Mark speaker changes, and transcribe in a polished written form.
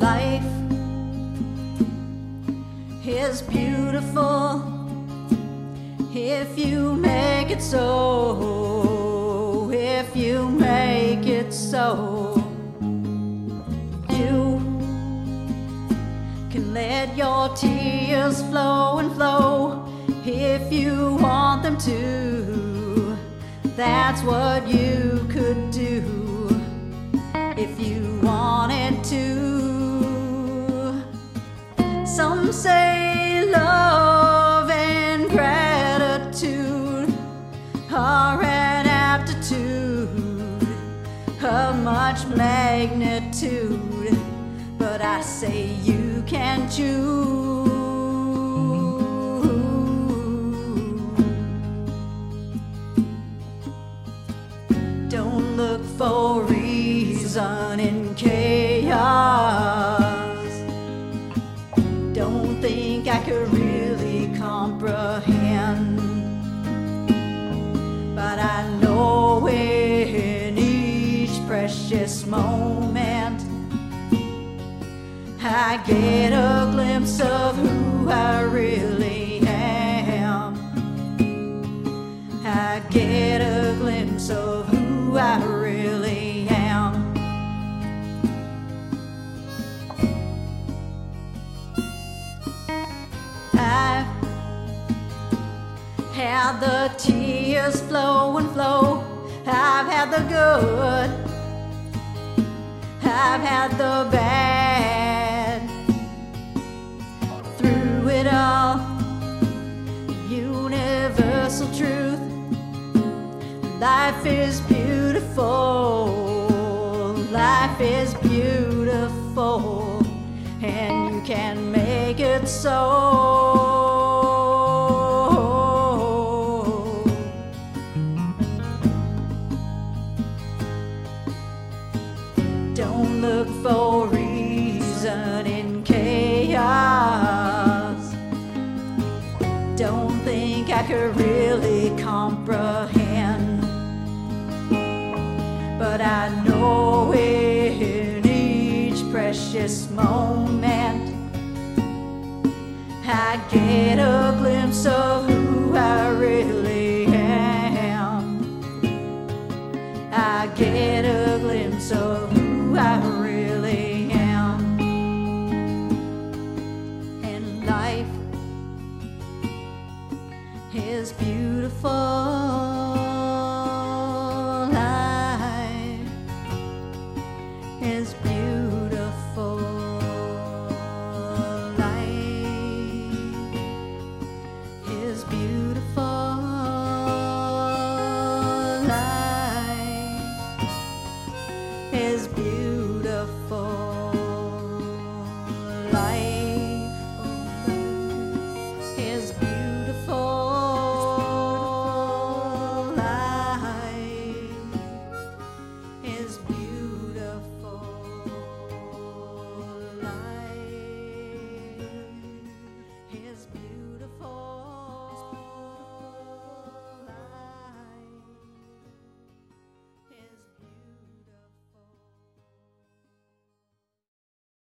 Speaker 1: life is beautiful if you make it so, if you make it so. You can let your tears flow and flow if you want them to. That's what you could do if you wanted to. Some say love and gratitude are an aptitude of much magnitude, but I say you can choose. Don't look for reason in chaos. Don't think I could really comprehend, but I know in each precious moment I get a glimpse of who I really am. I get a glimpse of who I really am. I've had the tears flow and flow. I've had the good, I've had the bad. Through it all, universal truth, life is beautiful, life is beautiful, and you can make it so. Don't look for reason in chaos. Don't think I could really comprehend, but I know in each precious moment I get a glimpse of who I really am. I get a glimpse of